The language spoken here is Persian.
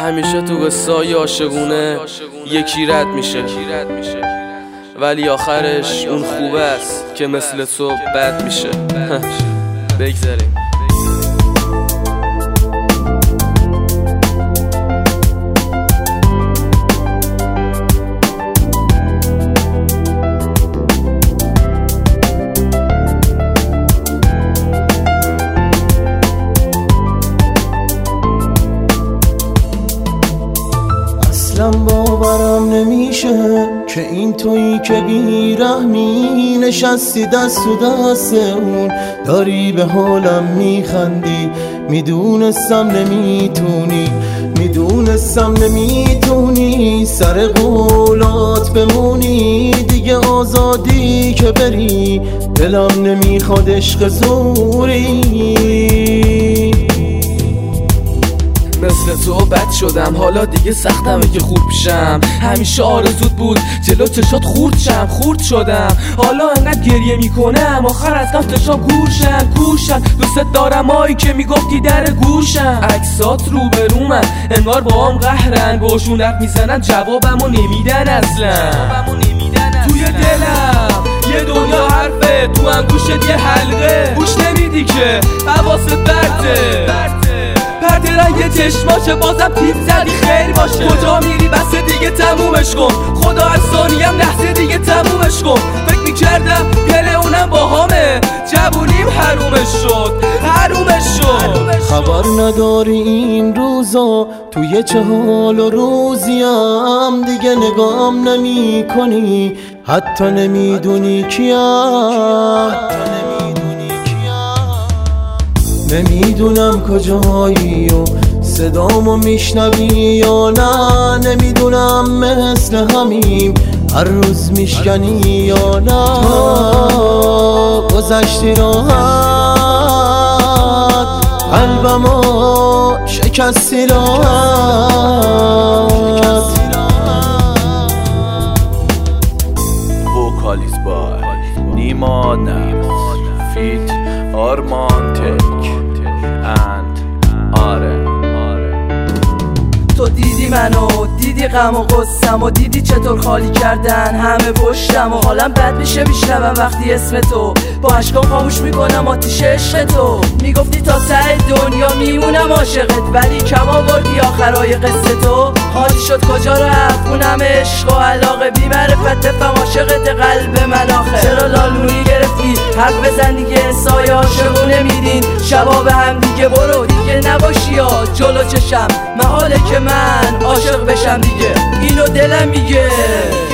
همیشه تو قصه‌های عاشقونه یکی رد میشه، ولی آخرش اون خوبه است که مثل تو بد میشه. بگذاریم. اصلا باورم نمیشه که این تویی که بیرحمی نشستی دست تو دست اون، داری به حالم میخندی. میدونستم نمیتونی سر قولات بمونی، دیگه آزادی که بری دلم نمیخواد عشق زوری. مثل تو بد شدم، حالا دیگه سختمه که خوب شم. همیشه آرزوت بود جلو چشات خورد شدم. حالا انقدر گریه میکنم آخر از غم چشام کورشن. دوست دارم هایی که میگفتی در گوشم. عکسات روبرومن انگار با هم قهرن، باشون حرف میزنن جوابمو نمیدن اصلا. توی دلم یه دنیا حرفه، تو هم گوشت یه حلقه. گوش نمیدی که حواست برده، پرده رنگ چشماشه بازم تیپ زدی خیر باشه. کجا میری بس دیگه تمومش کن، خدا هر ثانیم لحظه دیگه تمومش کن. فکر میکردم گله اونم باهامه، جوونیم حرومش شد. خبر نداری این روزا توی چه حال و روزیم، دیگه نگام نمی کنی، حتی نمیدونی کیم. نمیدونم کجایی و صدامو میشنوی یا نه، نمیدونم مثل همیم هر روز میشکنی یا نه. گذشتی راحت قلبمو شکستی راحت. وکالیز بای نیما نفس فیت آرمان تک اند آره. تو دیدی منو، دیدی غم و غصم و دیدی چطور خالی کردن همه پشتم و حالم بد میشه میشنوم وقتی اسم تو با اشکام خاموش میکنم آتیش عشق تو. میگفتی تا ته دنیا میمونم عاشقت، ولی کم آوردی آخرای قصه تو. حالی شد کجا رفت اونم عشق و علاقه، بی معرفت بفهم عاشقت قلب من آخه. چرا لالونی گرفتی حرف بزن دیگه، سایه عاشقونه میدین شبا به هم دیگه. برو دیگه نباشی یا جلو چشم، محاله که من عاشق بشم دیگه، اینو دلم میگه.